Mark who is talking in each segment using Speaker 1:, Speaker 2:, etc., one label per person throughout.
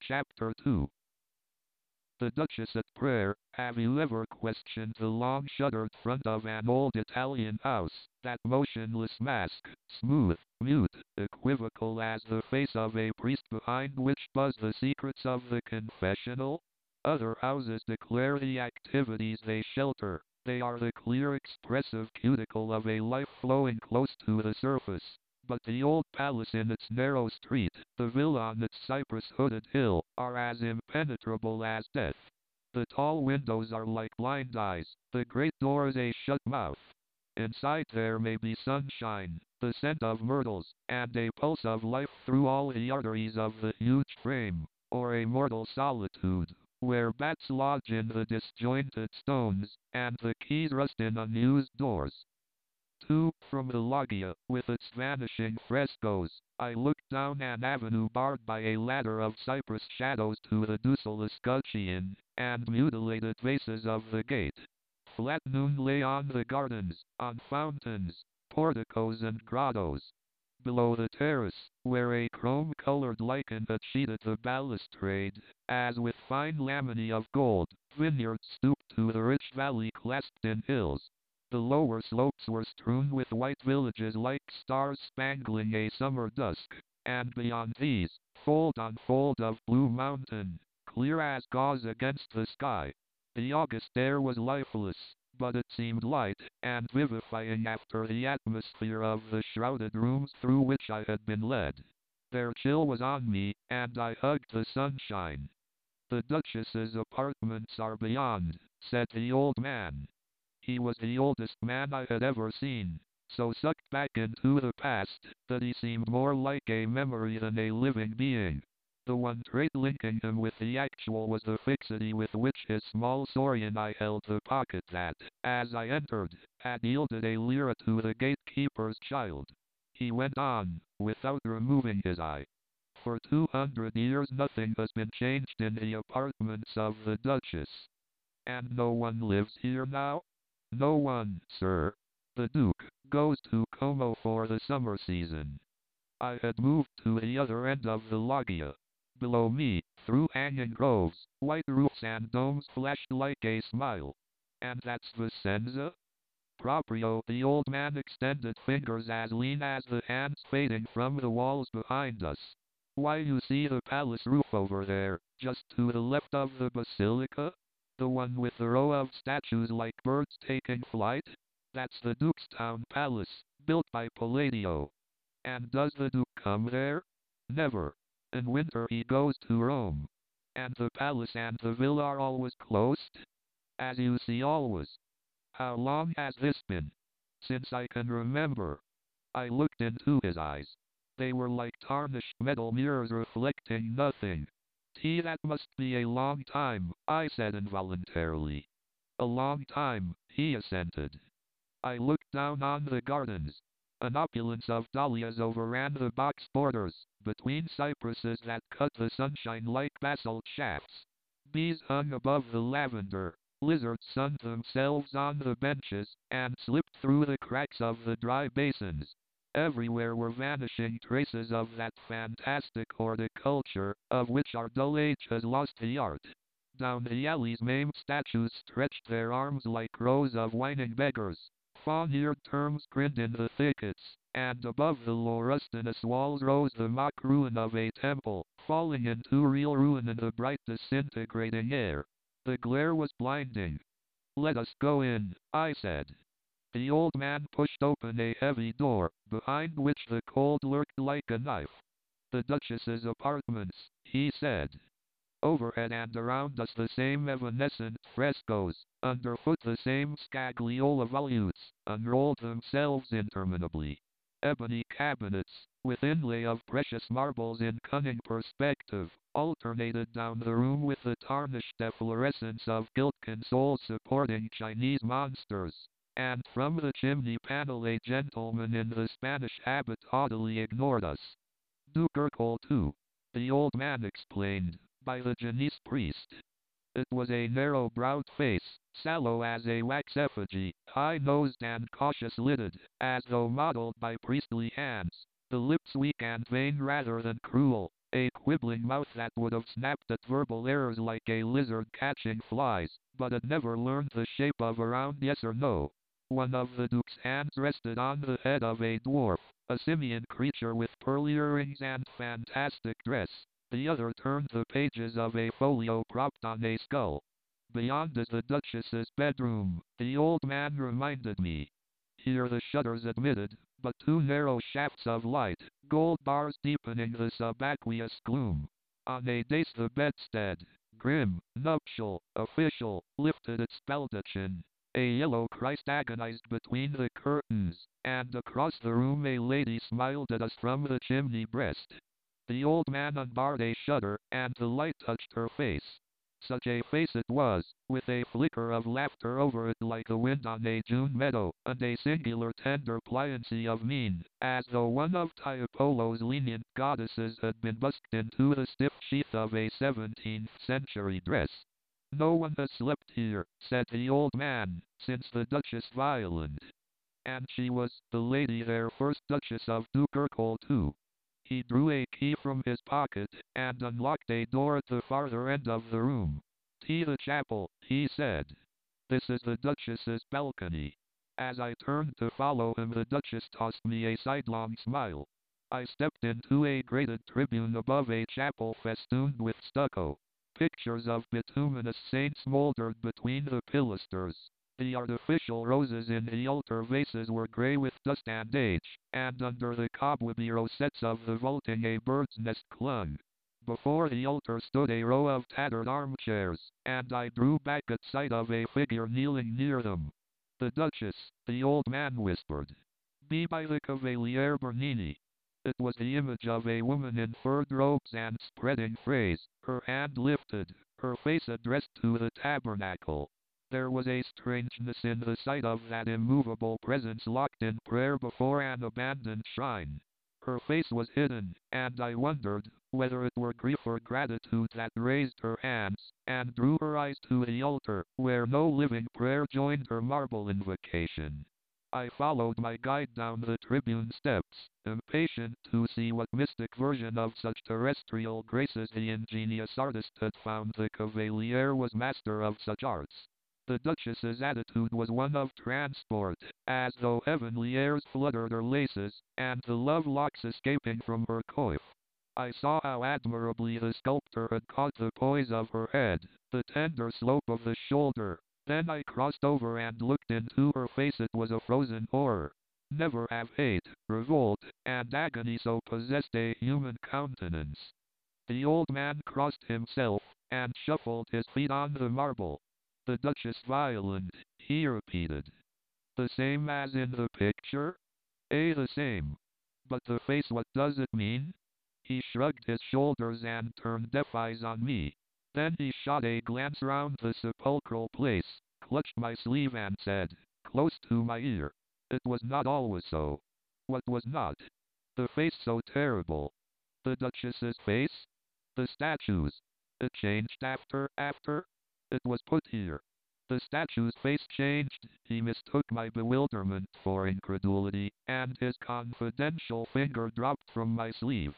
Speaker 1: Chapter 2. The Duchess at Prayer. Have you ever questioned the long shuttered front of an old Italian house, that motionless mask, smooth, mute, equivocal as the face of a priest behind which buzz the secrets of the confessional? Other houses declare the activities they shelter. They are the clear expressive cuticle of a life flowing close to the surface. But the old palace in its narrow street, the villa on its cypress-hooded hill, are as impenetrable as death. The tall windows are like blind eyes, the great doors a shut mouth. Inside there may be sunshine, the scent of myrtles, and a pulse of life through all the arteries of the huge frame, or a mortal solitude, where bats lodge in the disjointed stones, and the keys rust in unused doors. 2. From the loggia, with its vanishing frescoes, I looked down an avenue barred by a ladder of cypress shadows to the ducal escutcheon, and mutilated vases of the gate. Flat noon lay on the gardens, on fountains, porticos and grottos. Below the terrace, where a chrome-colored lichen had sheeted the balustrade, as with fine laminae of gold, vineyards stooped to the rich valley clasped in hills. The lower slopes were strewn with white villages like stars spangling a summer dusk, and beyond these, fold on fold of blue mountain, clear as gauze against the sky. The August air was lifeless, but it seemed light and vivifying after the atmosphere of the shrouded rooms through which I had been led. Their chill was on me, and I hugged the sunshine. "The Duchess's apartments are beyond," said the old man. He was the oldest man I had ever seen, so sucked back into the past that he seemed more like a memory than a living being. The one trait linking him with the actual was the fixity with which his small saurian eye held the pocket that, as I entered, had yielded a lira to the gatekeeper's child. He went on, without removing his eye. "For 200 years nothing has been changed in the apartments of the Duchess." "And no one lives here now?" "No one, sir. The Duke goes to Como for the summer season." I had moved to the other end of the loggia. Below me, through hanging groves, white roofs and domes flashed like a smile. "And that's Vicenza?" "Proprio." The old man extended fingers as lean as the hands fading from the walls behind us. "Why, you see the palace roof over there, just to the left of the basilica? The one with the row of statues like birds taking flight? That's the Duke's town palace, built by Palladio." "And does the Duke come there?" "Never. In winter he goes to Rome." "And the palace and the villa are always closed?" "As you see, always." "How long has this been?" "Since I can remember." I looked into his eyes. They were like tarnished metal mirrors reflecting nothing. "That must be a long time," I said involuntarily. "A long time," he assented. I looked down on the gardens. An opulence of dahlias overran the box borders, between cypresses that cut the sunshine like basalt shafts. Bees hung above the lavender. Lizards sunned themselves on the benches, and slipped through the cracks of the dry basins. Everywhere were vanishing traces of that fantastic horticulture, of which our dull age has lost the art. Down the alleys maimed statues stretched their arms like rows of whining beggars. Fawn-eared terms grinned in the thickets, and above the laurustinous walls rose the mock ruin of a temple, falling into real ruin in the bright disintegrating air. The glare was blinding. "Let us go in," I said. The old man pushed open a heavy door, behind which the cold lurked like a knife. "The Duchess's apartments," he said. Overhead and around us the same evanescent frescoes, underfoot the same scagliola volutes, unrolled themselves interminably. Ebony cabinets, with inlay of precious marbles in cunning perspective, alternated down the room with the tarnished efflorescence of gilt consoles supporting Chinese monsters. And from the chimney panel a gentleman in the Spanish habit haughtily ignored us. "Duke Ercole too," the old man explained, "by the Genoese priest." It was a narrow-browed face, sallow as a wax effigy, high-nosed and cautious-lidded, as though modeled by priestly hands, the lips weak and vain rather than cruel, A quibbling mouth that would have snapped at verbal errors like a lizard catching flies, but had never learned the shape of a round yes or no. One of the Duke's hands rested on the head of a dwarf, a simian creature with pearl earrings and fantastic dress. The other turned the pages of a folio propped on a skull. Beyond is the Duchess's bedroom, the old man reminded me. Here the shutters admitted, but two narrow shafts of light, gold bars deepening the subaqueous gloom. On a dais the bedstead, grim, nuptial, official, lifted its baldachin. A yellow Christ agonized between the curtains, and across the room a lady smiled at us from the chimney breast. The old man unbarred a shutter, and the light touched her face. Such a face it was, with a flicker of laughter over it like the wind on a June meadow, and a singular tender pliancy of mien, as though one of Tiepolo's lenient goddesses had been busked into the stiff sheath of a 17th-century dress. No one has slept here, said the old man, since the Duchess Violent. And she was the lady there, first Duchess of Dukercol too. He drew a key from his pocket, and unlocked a door at the farther end of the room. "To the chapel," he said. "This is the Duchess's balcony." As I turned to follow him, the Duchess tossed me a sidelong smile. I stepped into a grated tribune above a chapel festooned with stucco. Pictures of bituminous saints mouldered between the pilasters. The artificial roses in the altar vases were grey with dust and age, and under the cobwebby rosettes of the vaulting a bird's nest clung. Before the altar stood a row of tattered armchairs, and I drew back at sight of a figure kneeling near them. "The Duchess," the old man whispered. "Be by the Cavaliere Bernini." It was the image of a woman in furred robes and spreading phrase, her hand lifted, her face addressed to the tabernacle. There was a strangeness in the sight of that immovable presence locked in prayer before an abandoned shrine. Her face was hidden, and I wondered whether it were grief or gratitude that raised her hands, and drew her eyes to the altar, where no living prayer joined her marble invocation. I followed my guide down the tribune steps, impatient to see what mystic version of such terrestrial graces the ingenious artist had found the Cavaliere was master of such arts. The Duchess's attitude was one of transport, as though heavenly airs fluttered her laces, and the love locks escaping from her coif. I saw how admirably the sculptor had caught the poise of her head, the tender slope of the shoulder. Then I crossed over and looked into her face. It was a frozen horror. Never have hate, revolt, and agony so possessed a human countenance. The old man crossed himself, and shuffled his feet on the marble. "The Duchess Violent," he repeated. "The same as in the picture?" The same. But the face, what does it mean?" He shrugged his shoulders and turned deaf eyes on me. Then he shot a glance round the sepulchral place, clutched my sleeve and said, close to my ear, "It was not always so." "What was not?" "The face so terrible." "The Duchess's face?" "The statue's." "It changed after?" "It was put here." The statue's face changed. He mistook my bewilderment for incredulity, and his confidential finger dropped from my sleeve.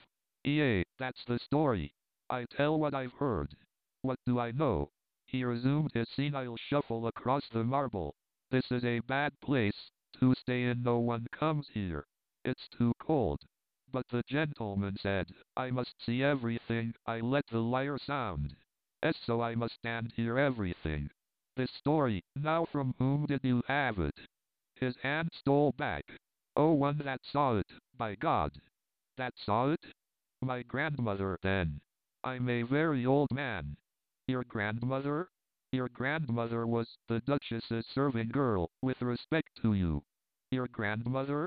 Speaker 1: That's the story. I tell what I've heard." "What do I know?" He resumed his senile shuffle across the marble. "This is a bad place to stay in. No one comes here. It's too cold." But the gentleman said, "I must see everything." I let the lyre sound. "So I must stand here everything. This story, now from whom did you have it?" His hand stole back. "Oh, one that saw it, by God." "That saw it?" "My grandmother, then." "I'm a very old man." "Your grandmother?" "Your grandmother was the Duchess's serving girl, with respect to you." "Your grandmother?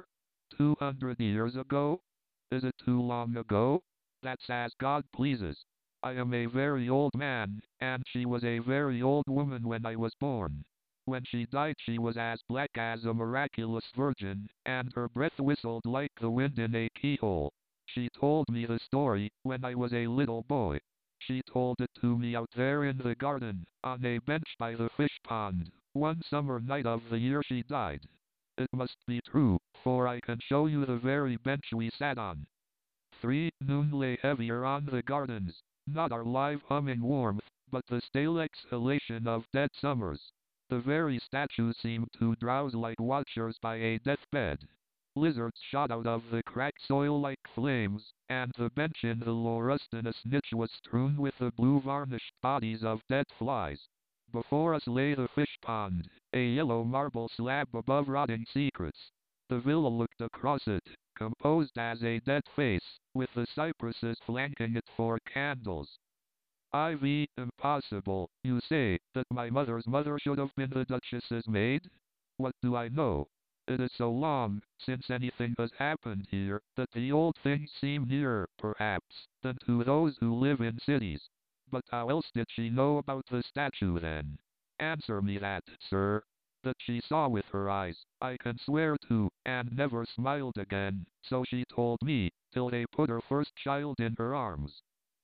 Speaker 1: 200 years ago? Is it too long ago?" "That's as God pleases. I am a very old man, and she was a very old woman when I was born. When she died she was as black as a miraculous virgin, and her breath whistled like the wind in a keyhole. She told me the story when I was a little boy. She told it to me out there in the garden, on a bench by the fish pond, one summer night of the year she died. It must be true, for I can show you the very bench we sat on." 3. Noon lay heavier on the gardens, not our live humming warmth, but the stale exhalation of dead summers. The very statues seemed to drowse like watchers by a deathbed. Lizards shot out of the cracked soil like flames, and the bench in the laurustinus niche was strewn with the blue-varnished bodies of dead flies. Before us lay the fish pond, a yellow marble slab above rotting secrets. The villa looked across it, composed as a dead face, with the cypresses flanking it for candles. IV, impossible, you say, that my mother's mother should have been the Duchess's maid? What do I know? It is so long since anything has happened here that the old things seem nearer, perhaps, than to those who live in cities. But how else did she know about the statue then? Answer me that, sir. That she saw with her eyes, I can swear to, and never smiled again, so she told me, till they put her first child in her arms.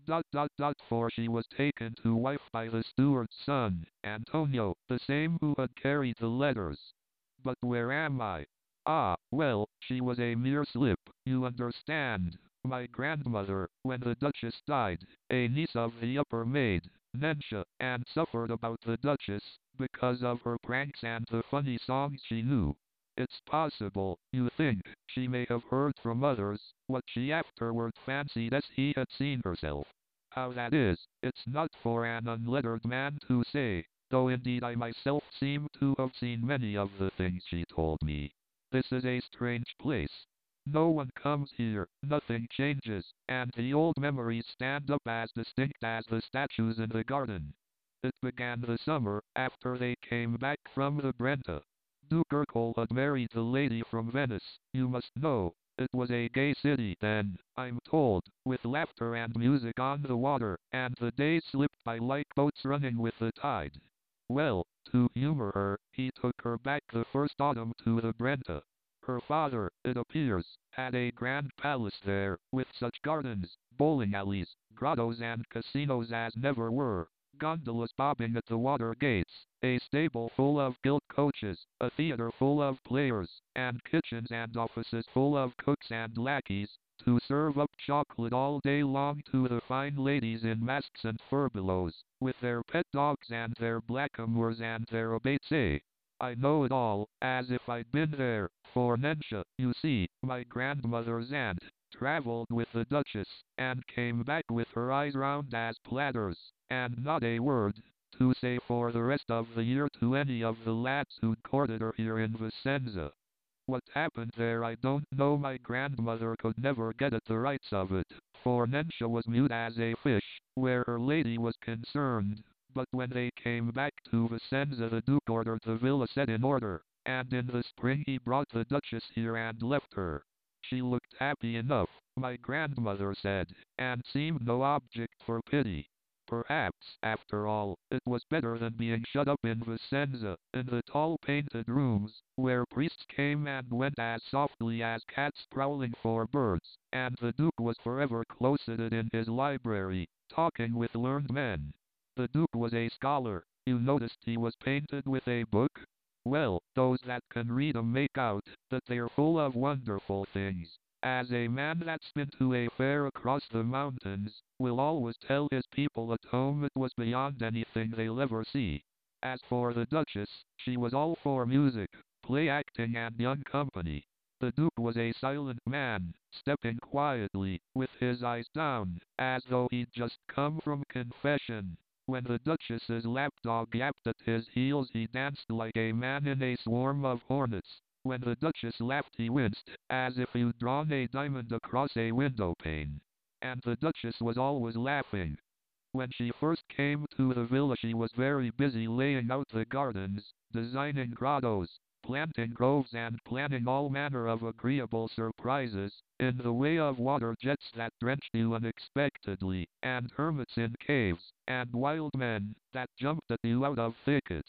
Speaker 1: For she was taken to wife by the steward's son, Antonio, the same who had carried the letters. But where am I? Ah, well, she was a mere slip, you understand. My grandmother, when the Duchess died, a niece of the upper maid, Nencia, and suffered about the Duchess, because of her pranks and the funny songs she knew. It's possible, you think, she may have heard from others, what she afterward fancied as he had seen herself. How that is, it's not for an unlettered man to say, though indeed I myself seem to have seen many of the things she told me. This is a strange place. No one comes here, nothing changes, and the old memories stand up as distinct as the statues in the garden. It began the summer, after they came back from the Brenta. Duke Ercole had married the lady from Venice, you must know. It was a gay city then, I'm told, with laughter and music on the water, and the days slipped by like boats running with the tide. Well, to humor her, he took her back the first autumn to the Brenta. Her father, it appears, had a grand palace there, with such gardens, bowling alleys, grottos and casinos as never were, gondolas bobbing at the water gates, a stable full of gilt coaches, a theater full of players, and kitchens and offices full of cooks and lackeys, to serve up chocolate all day long to the fine ladies in masks and furbelows, with their pet dogs and their blackamoors and their abates. I know it all, as if I'd been there, for Nencia, you see, my grandmother's aunt, travelled with the Duchess, and came back with her eyes round as platters, and not a word to say for the rest of the year to any of the lads who'd courted her here in Vicenza. What happened there I don't know. My grandmother could never get at the rights of it, for Nencia was mute as a fish, where her lady was concerned. But when they came back to Vicenza the Duke ordered the villa set in order, and in the spring he brought the Duchess here and left her. She looked happy enough, my grandmother said, and seemed no object for pity. Perhaps, after all, it was better than being shut up in Vicenza, in the tall painted rooms, where priests came and went as softly as cats prowling for birds, and the Duke was forever closeted in his library, talking with learned men. The Duke was a scholar. You noticed he was painted with a book? Well, those that can read 'em make out that they're full of wonderful things. As a man that's been to a fair across the mountains, will always tell his people at home it was beyond anything they'll ever see. As for the Duchess, she was all for music, play acting and young company. The Duke was a silent man, stepping quietly, with his eyes down, as though he'd just come from confession. When the Duchess's lapdog yapped at his heels he danced like a man in a swarm of hornets. When the Duchess laughed he winced, as if you'd drawn a diamond across a window pane. And the Duchess was always laughing. When she first came to the villa she was very busy laying out the gardens, designing grottos, planting groves and planning all manner of agreeable surprises, in the way of water jets that drenched you unexpectedly, and hermits in caves, and wild men that jumped at you out of thickets.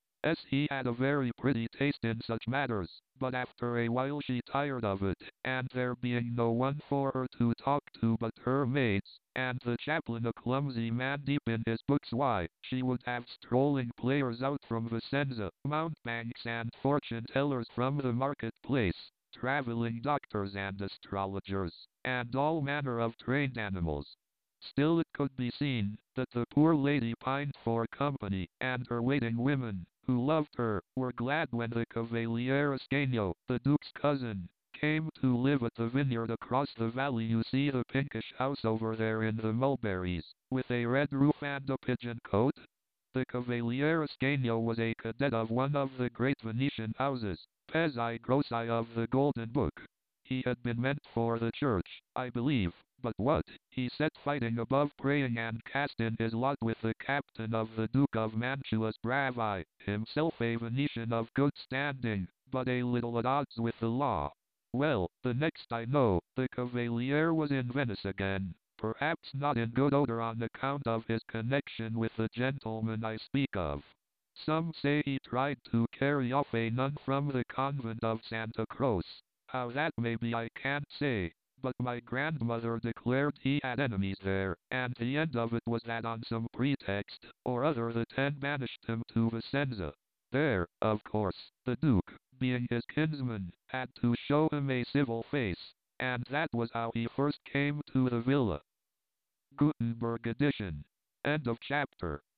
Speaker 1: He had a very pretty taste in such matters, but after a while she tired of it, and there being no one for her to talk to but her maids, and the chaplain a clumsy man deep in his books, why, she would have strolling players out from Vicenza, mountebanks and fortune tellers from the market-place, traveling doctors and astrologers, and all manner of trained animals. Still it could be seen that the poor lady pined for company, and her waiting women, who loved her, were glad when the Cavaliere Ascanio, the Duke's cousin, came to live at the vineyard across the valley. You see the pinkish house over there in the mulberries, with a red roof and a pigeon cote? The Cavaliere Ascanio was a cadet of one of the great Venetian houses, Pezzi Grossi of the Golden Book. He had been meant for the church, I believe, but what? He set fighting above praying and cast in his lot with the captain of the Duke of Mantua's bravi, himself a Venetian of good standing, but a little at odds with the law. Well, the next I know, the Cavaliere was in Venice again, perhaps not in good odor on account of his connection with the gentleman I speak of. Some say he tried to carry off a nun from the convent of Santa Croce. How that may be I can't say, but my grandmother declared he had enemies there, and the end of it was that on some pretext or other the ten banished him to Vicenza. There, of course, the Duke, being his kinsman, had to show him a civil face, and that was how he first came to the villa. Gutenberg edition. End of chapter.